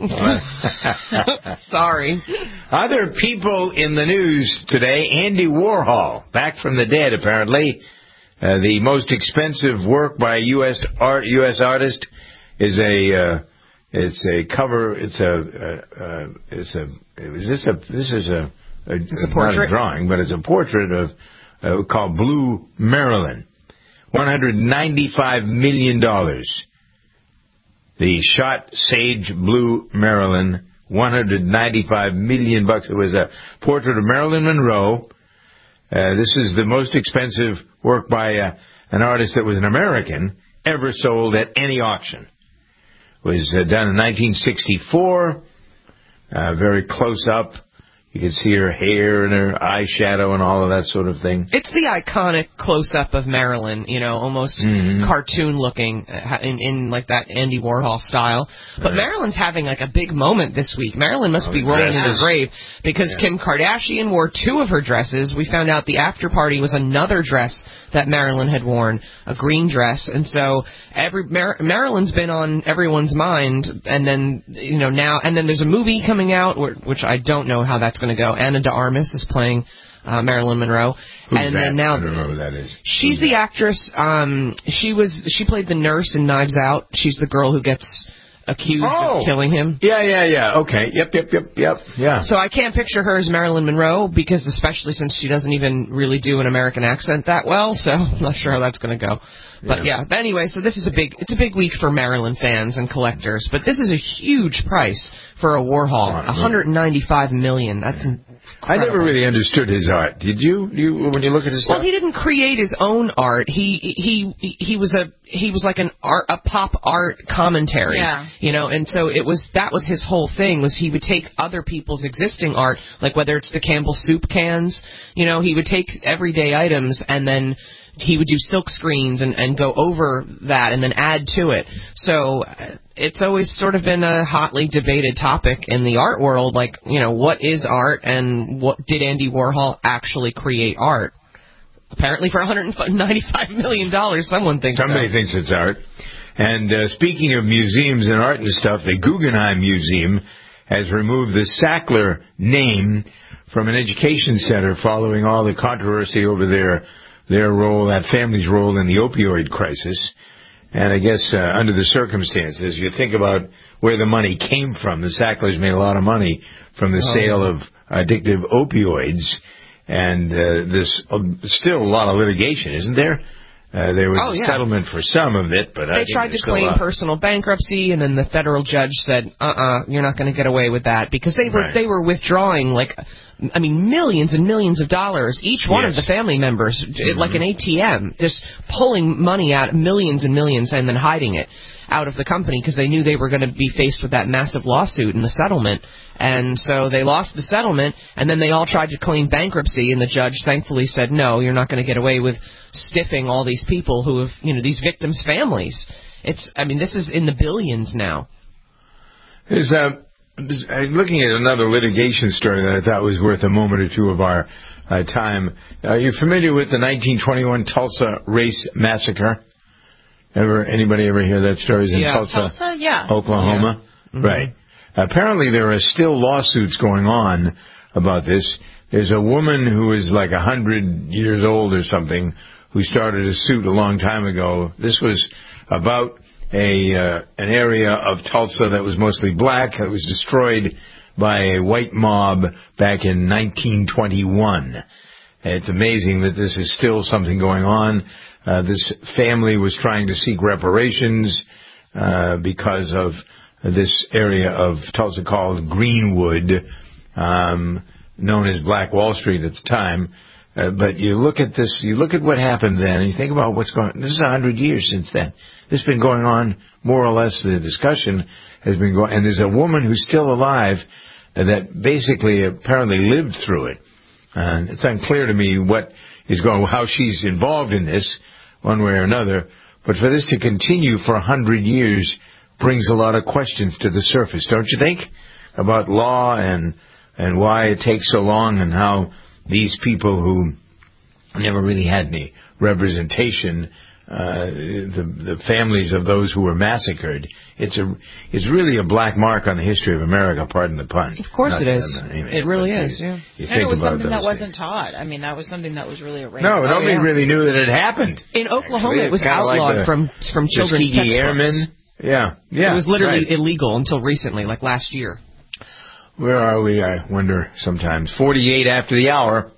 Sorry. Other people in the news today, Andy Warhol, back from the dead apparently. Uh, the most expensive work by a U S art U S artist is a uh, it's a cover it's a uh, uh, it's a is this a this is a, a it's a not portrait a drawing but it's a portrait of uh, called Blue Marilyn, one hundred ninety-five million dollars. The shot Sage Blue Marilyn, one hundred ninety-five million bucks. It was a portrait of Marilyn Monroe. Uh, this is the most expensive work by uh, an artist that was an American ever sold at any auction. It was uh, done in nineteen sixty-four, uh, very close up. You could see her hair and her eyeshadow and all of that sort of thing. It's the iconic close-up of Marilyn, you know, almost mm-hmm. cartoon-looking in, in, like, that Andy Warhol style. But right. Marilyn's having, like, a big moment this week. Marilyn must oh, be rolling dresses. in her grave because yeah. Kim Kardashian wore two of her dresses. We found out the after-party was another dress that Marilyn had worn, a green dress. And so every Mar- Marilyn's been on everyone's mind. And then, you know, now, and then there's a movie coming out, which I don't know how that's going to go. Anna de Armas is playing uh, Marilyn Monroe. Who's and that? then now I don't know who that is. She's the actress. Um, she was she played the nurse in Knives Out. She's the girl who gets accused oh. of killing him. Yeah, yeah, yeah. Okay. Yep, yep, yep, yep. Yeah. So I can't picture her as Marilyn Monroe because, especially since she doesn't even really do an American accent that well. So I'm not sure how that's going to go. But yeah. yeah. But anyway, so this is a big it's a big week for Marilyn fans and collectors. But this is a huge price for a Warhol. one hundred ninety-five million dollars. That's incredible. I never really understood his art. Did you? You when you look at his stuff? Well, he didn't create his own art. He he he was a he was like an art a pop art commentary. Yeah. You know, and so it was that was his whole thing was he would take other people's existing art, like whether it's the Campbell soup cans, you know, he would take everyday items and then he would do silk screens and, and go over that and then add to it. So it's always sort of been a hotly debated topic in the art world, like, you know, what is art and what did Andy Warhol actually create art? Apparently for one hundred ninety-five million dollars, someone thinks Somebody so. thinks it's art. And uh, speaking of museums and art and stuff, the Guggenheim Museum has removed the Sackler name from an education center following all the controversy over their their role, that family's role in the opioid crisis. And I guess uh, under the circumstances, you think about where the money came from. The Sacklers made a lot of money from the oh, sale yeah. of addictive opioids. And uh, there's uh, still a lot of litigation, isn't there? Uh, there was oh, yeah. a settlement for some of it, but I they think tried to still claim a lot. personal bankruptcy, and then the federal judge said, "Uh-uh, you're not going to get away with that," because they were right. they were withdrawing like, I mean, millions and millions of dollars. Each one yes. of the family members, mm-hmm. like an A T M, just pulling money out, millions and millions, and then hiding it out of the company because they knew they were going to be faced with that massive lawsuit and the settlement. And so they lost the settlement, and then they all tried to claim bankruptcy, and the judge thankfully said, no, you're not going to get away with stiffing all these people who have, you know, these victims' families. It's, I mean, this is in the billions now. There's uh, I'm looking at another litigation story that I thought was worth a moment or two of our uh, time. Are you familiar with the nineteen twenty-one Tulsa Race Massacre? Ever anybody ever hear that story? It's in yeah. Tulsa, Tulsa, yeah. Oklahoma, yeah. Mm-hmm. right? Apparently there are still lawsuits going on about this. There's a woman who is like a hundred years old or something who started a suit a long time ago. This was about a uh, an area of Tulsa that was mostly black. That was destroyed by a white mob back in nineteen twenty-one. It's amazing that this is still something going on. Uh, this family was trying to seek reparations uh, because of this area of Tulsa called Greenwood, um, known as Black Wall Street at the time. Uh, but you look at this, you look at what happened then, and you think about what's going on. This is a hundred years since then. This has been going on, more or less, the discussion has been going, and there's a woman who's still alive uh, that basically apparently lived through it. And it's unclear to me what is going, how she's involved in this, one way or another. But for this to continue for a hundred years brings a lot of questions to the surface, don't you think? About law and and why it takes so long, and how these people who never really had any representation, uh, the the families of those who were massacred, it's a it's really a black mark on the history of America. Pardon the pun. Of course Not, it is. not, anyway, it really you, is. Yeah. You and it was something that things. wasn't taught. I mean, that was something that was really erased. No, nobody oh, yeah. really knew that it happened. In Oklahoma, Actually, it was outlawed outlawed like from from children's Tuskegee textbooks. Airmen. Yeah, yeah. It was literally right. illegal until recently, like last year. Where are we? I wonder sometimes. forty-eight after the hour.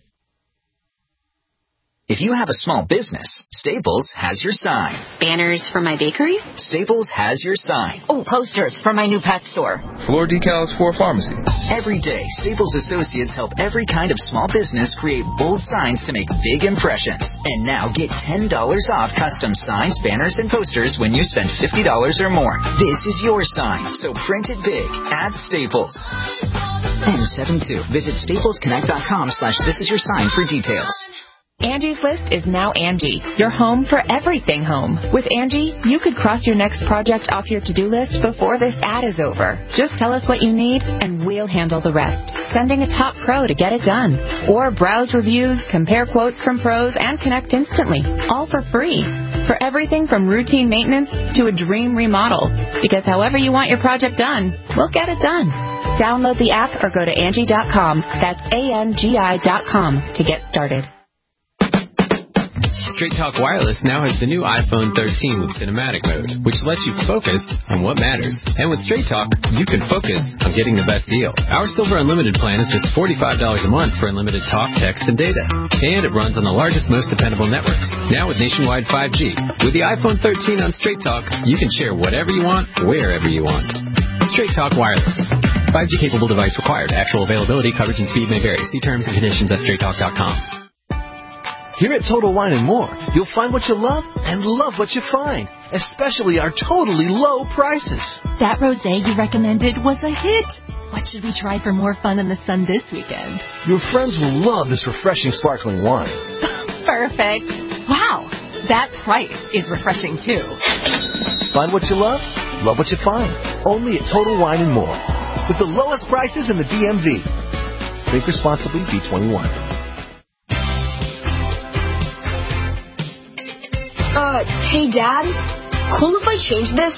If you have a small business, Staples has your sign. Banners for my bakery? Staples has your sign. Oh, posters for my new pet store. Floor decals for a pharmacy. Every day, Staples associates help every kind of small business create bold signs to make big impressions. And now get ten dollars off custom signs, banners, and posters when you spend fifty dollars or more. This is your sign, so print it big at Staples. N seven two. Visit staplesconnect.com slash this is your sign for details. Angie's List is now Angie, your home for everything home. With Angie, you could cross your next project off your to-do list before this ad is over. Just tell us what you need, and we'll handle the rest. Sending a top pro to get it done. Or browse reviews, compare quotes from pros, and connect instantly. All for free. For everything from routine maintenance to a dream remodel. Because however you want your project done, we'll get it done. Download the app or go to Angie dot com. That's A N G I dot com to get started. Straight Talk Wireless now has the new iPhone thirteen with cinematic mode, which lets you focus on what matters. And with Straight Talk, you can focus on getting the best deal. Our Silver Unlimited plan is just forty-five dollars a month for unlimited talk, text, and data. And it runs on the largest, most dependable networks. Now with nationwide five G. With the iPhone thirteen on Straight Talk, you can share whatever you want, wherever you want. Straight Talk Wireless. five G capable device required. Actual availability, coverage, and speed may vary. See terms and conditions at straight talk dot com. Here at Total Wine and More, you'll find what you love and love what you find, especially our totally low prices. That rosé you recommended was a hit. What should we try for more fun in the sun this weekend? Your friends will love this refreshing sparkling wine. Perfect. Wow, that price is refreshing too. Find what you love, love what you find. Only at Total Wine and More, with the lowest prices in the D M V. Drink responsibly, B twenty-one. Uh, hey, Dad, cool if I change this?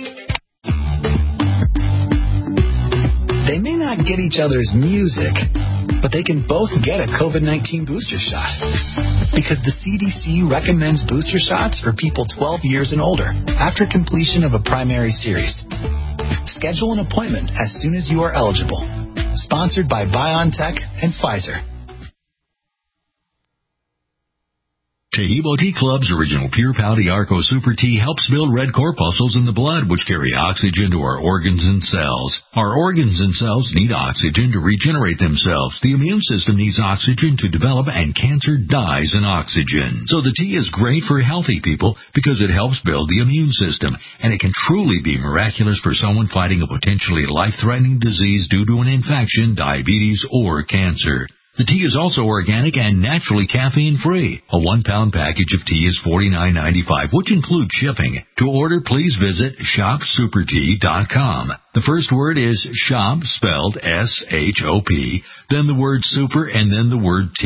They may not get each other's music, but they can both get a COVID nineteen booster shot. Because the C D C recommends booster shots for people twelve years and older after completion of a primary series. Schedule an appointment as soon as you are eligible. Sponsored by BioNTech and Pfizer. Taheebo Tea Club's original Pure Pouty Arco Super Tea helps build red corpuscles in the blood, which carry oxygen to our organs and cells. Our organs and cells need oxygen to regenerate themselves. The immune system needs oxygen to develop, and cancer dies in oxygen. So the tea is great for healthy people because it helps build the immune system, and it can truly be miraculous for someone fighting a potentially life-threatening disease due to an infection, diabetes, or cancer. The tea is also organic and naturally caffeine-free. A one-pound package of tea is forty-nine ninety-five, which includes shipping. To order, please visit shop super tea dot com. The first word is shop, spelled S H O P, then the word super, and then the word tea.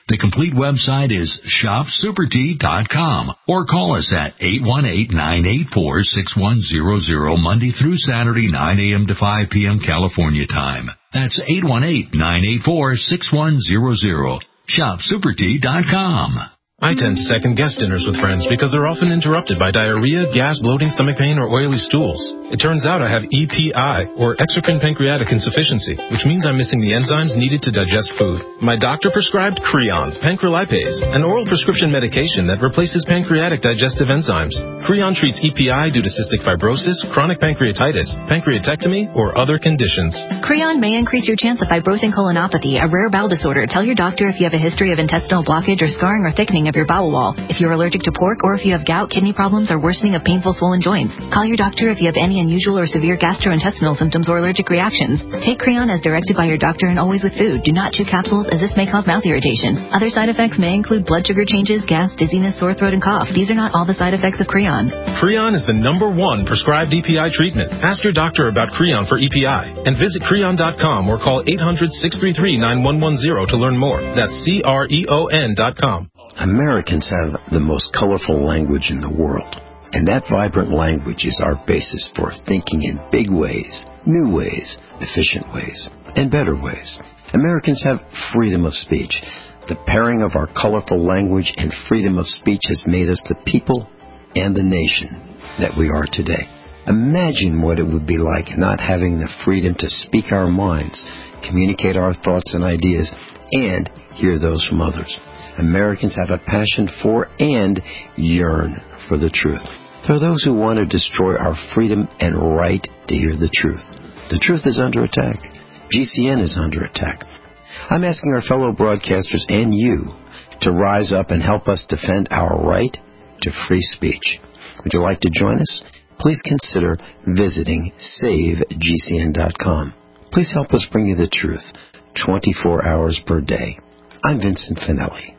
The complete website is shop super tea dot com or call us at eight one eight, nine eight four, six one zero zero Monday through Saturday, nine a.m. to five p.m. California time. That's eight one eight, nine eight four, six one zero zero. shop super tea dot com. I tend to second-guess dinners with friends because they're often interrupted by diarrhea, gas, bloating, stomach pain, or oily stools. It turns out I have E P I, or exocrine pancreatic insufficiency, which means I'm missing the enzymes needed to digest food. My doctor prescribed Creon, pancrelipase, an oral prescription medication that replaces pancreatic digestive enzymes. Creon treats E P I due to cystic fibrosis, chronic pancreatitis, pancreatectomy, or other conditions. Creon may increase your chance of fibrosing colonopathy, a rare bowel disorder. Tell your doctor if you have a history of intestinal blockage or scarring or thickening of your bowel wall, if you're allergic to pork, or if you have gout, kidney problems, or worsening of painful swollen joints. Call your doctor if you have any unusual or severe gastrointestinal symptoms or allergic reactions. Take Creon as directed by your doctor and always with food. Do not chew capsules as this may cause mouth irritation. Other side effects may include blood sugar changes, gas, dizziness, sore throat, and cough. These are not all the side effects of Creon. Creon is the number one prescribed E P I treatment. Ask your doctor about Creon for E P I and visit creon dot com or call eight hundred, six three three, nine one one zero to learn more. That's C R E O N dot com. Americans have the most colorful language in the world, and that vibrant language is our basis for thinking in big ways, new ways, efficient ways, and better ways. Americans have freedom of speech. The pairing of our colorful language and freedom of speech has made us the people and the nation that we are today. Imagine what it would be like not having the freedom to speak our minds, communicate our thoughts and ideas, and hear those from others. Americans have a passion for and yearn for the truth. There are those who want to destroy our freedom and right to hear the truth. The truth is under attack. G C N is under attack. I'm asking our fellow broadcasters and you to rise up and help us defend our right to free speech. Would you like to join us? Please consider visiting save G C N dot com. Please help us bring you the truth twenty-four hours per day. I'm Vincent Finelli.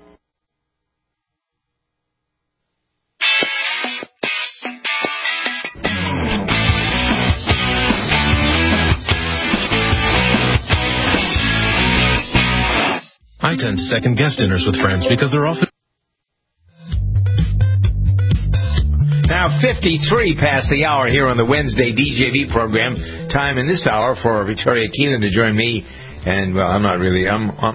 I tend to second-guess dinners with friends because they're often... Now, fifty-three past the hour here on the Wednesday D J V program. Time in this hour for Victoria Keelan to join me. And, well, I'm not really... I'm, I'm,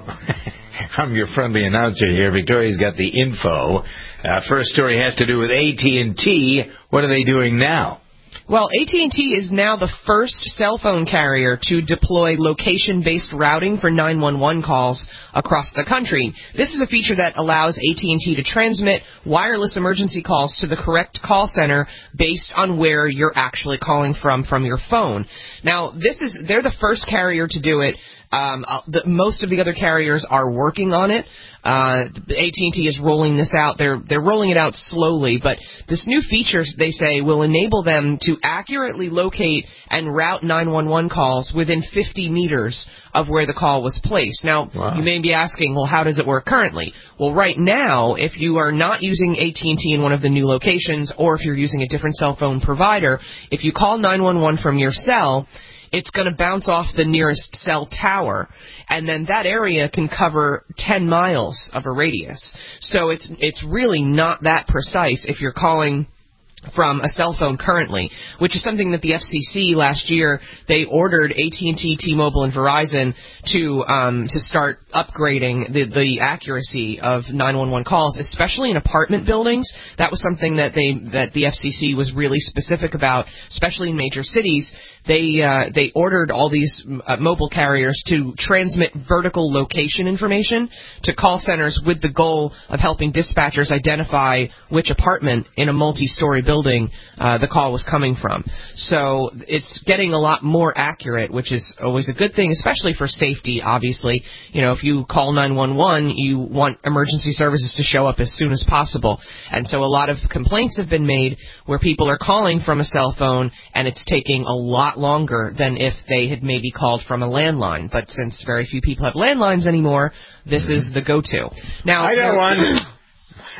I'm your friendly announcer here. Victoria's got the info. Uh, first story has to do with A T and T. What are they doing now? Well, A T and T is now the first cell phone carrier to deploy location-based routing for nine one one calls across the country. This is a feature that allows A T and T to transmit wireless emergency calls to the correct call center based on where you're actually calling from from your phone. Now, this is they're the first carrier to do it. Um, the, most of the other carriers are working on it. Uh, A T and T is rolling this out. They're they're rolling it out slowly, but this new feature, they say, will enable them to accurately locate and route nine one one calls within fifty meters of where the call was placed. Now, wow. You may be asking, well, how does it work currently? Well, right now, if you are not using A T and T in one of the new locations, or if you're using a different cell phone provider, if you call nine one one from your cell, it's going to bounce off the nearest cell tower, and then that area can cover ten miles of a radius. So it's it's really not that precise if you're calling from a cell phone currently, which is something that the F C C last year, they ordered A T and T, T-Mobile, and Verizon to um, to start upgrading the, the accuracy of nine one one calls, especially in apartment buildings. That was something that they that the F C C was really specific about, especially in major cities. They uh, they ordered all these uh, mobile carriers to transmit vertical location information to call centers with the goal of helping dispatchers identify which apartment in a multi-story building uh, the call was coming from. So it's getting a lot more accurate, which is always a good thing, especially for safety, obviously. You know, if you call nine one one, you want emergency services to show up as soon as possible. And so a lot of complaints have been made where people are calling from a cell phone and it's taking a lot longer than if they had maybe called from a landline. But since very few people have landlines anymore, this mm-hmm. is the go-to. Now, I got one.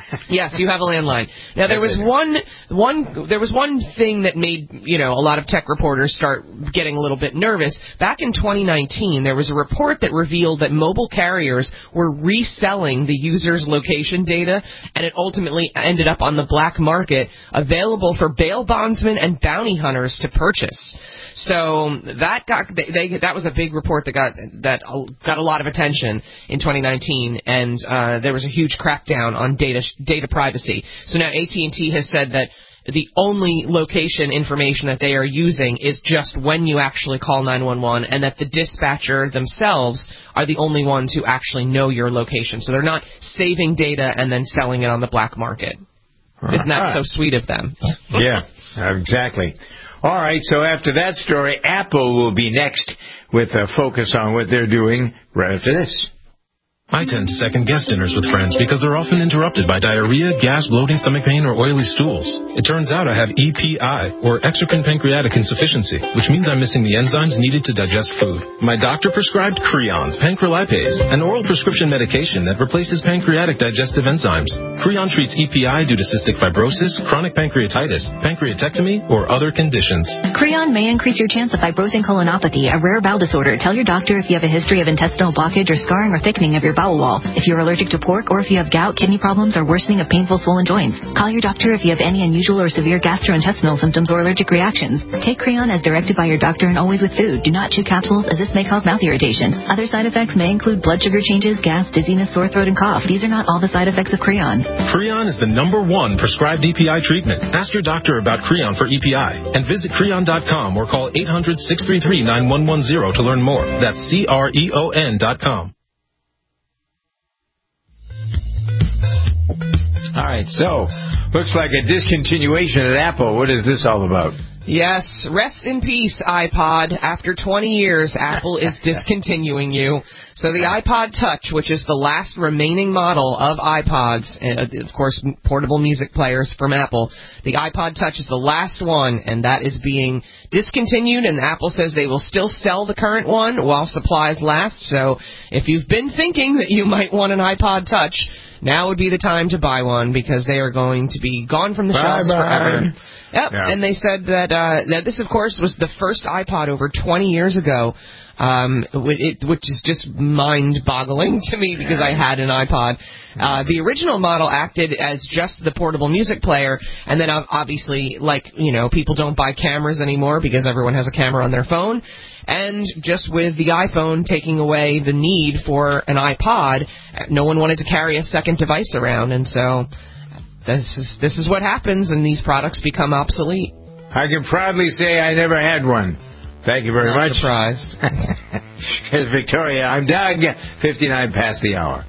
Yes, you have a landline. Now there was one, one, there was one thing that made, you know, a lot of tech reporters start getting a little bit nervous. Back in twenty nineteen, there was a report that revealed that mobile carriers were reselling the user's location data, and it ultimately ended up on the black market, available for bail bondsmen and bounty hunters to purchase. So that got they, they that was a big report that got that got a lot of attention in twenty nineteen, and uh, there was a huge crackdown on data data privacy. So now A T and T has said that the only location information that they are using is just when you actually call nine one one, and that the dispatcher themselves are the only ones who actually know your location. So they're not saving data and then selling it on the black market. Isn't that so sweet of them? Yeah, exactly. All right, so after that story, Apple will be next with a focus on what they're doing right after this. I tend to second-guess dinners with friends because they're often interrupted by diarrhea, gas, bloating, stomach pain, or oily stools. It turns out I have E P I, or exocrine pancreatic insufficiency, which means I'm missing the enzymes needed to digest food. My doctor prescribed Creon, pancrelipase, an oral prescription medication that replaces pancreatic digestive enzymes. Creon treats E P I due to cystic fibrosis, chronic pancreatitis, pancreatectomy, or other conditions. Creon may increase your chance of fibrosing colonopathy, a rare bowel disorder. Tell your doctor if you have a history of intestinal blockage or scarring or thickening of your bowel wall. If you're allergic to pork, or if you have gout, kidney problems, or worsening of painful swollen joints. Call your doctor if you have any unusual or severe gastrointestinal symptoms or allergic reactions. Take Creon as directed by your doctor and always with food. Do not chew capsules, as this may cause mouth irritation. Other side effects may include blood sugar changes, gas, dizziness, sore throat, and cough. These are not all the side effects of Creon. Creon is the number one prescribed E P I treatment. Ask your doctor about Creon for E P I and visit creon dot com or call eight hundred, six three three, nine one one zero to learn more. That's C R E O N dot com. All right, so looks like a discontinuation at Apple. What is this all about? Yes, rest in peace, iPod. After twenty years, Apple is discontinuing you. So the iPod Touch, which is the last remaining model of iPods, and of course portable music players from Apple, the iPod Touch is the last one, and that is being discontinued, and Apple says they will still sell the current one while supplies last. So if you've been thinking that you might want an iPod Touch, now would be the time to buy one, because they are going to be gone from the shelves forever. Yep, yeah. And they said that, uh, that this, of course, was the first iPod over twenty years ago, um, it, which is just mind-boggling to me because I had an iPod. Uh, the original model acted as just the portable music player, and then obviously, like, you know, people don't buy cameras anymore because everyone has a camera on their phone. And just with the iPhone taking away the need for an iPod, no one wanted to carry a second device around, and so this is this is what happens, and these products become obsolete. I can proudly say I never had one. Thank you very Not much. Surprised. Here's Victoria. I'm Doug. fifty-nine past the hour.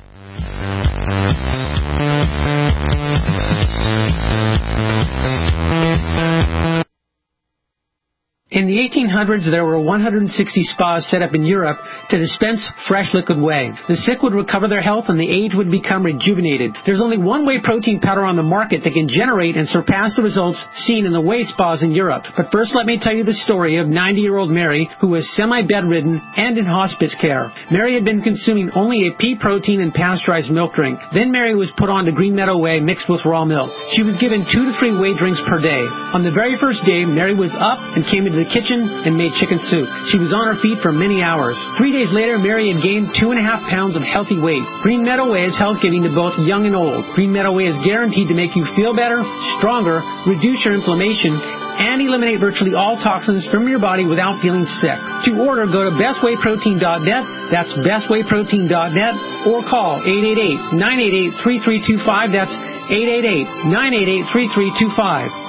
In the eighteen hundreds, there were one hundred sixty spas set up in Europe to dispense fresh liquid whey. The sick would recover their health and the aged would become rejuvenated. There's only one whey protein powder on the market that can generate and surpass the results seen in the whey spas in Europe. But first, let me tell you the story of ninety-year-old Mary, who was semi-bedridden and in hospice care. Mary had been consuming only a pea protein and pasteurized milk drink. Then Mary was put on to Green Meadow Whey mixed with raw milk. She was given two to three whey drinks per day. On the very first day, Mary was up and came into the kitchen and made chicken soup. She was on her feet for many hours. Three days later, Mary had gained two and a half pounds of healthy weight. Green Meadow Whey is health-giving to both young and old. Green Meadow Whey is guaranteed to make you feel better, stronger, reduce your inflammation, and eliminate virtually all toxins from your body without feeling sick. To order, go to best whey protein dot net. That's best whey protein dot net, or call eight eight eight, nine eight eight, three three two five. That's eight eight eight, nine eight eight, three three two five.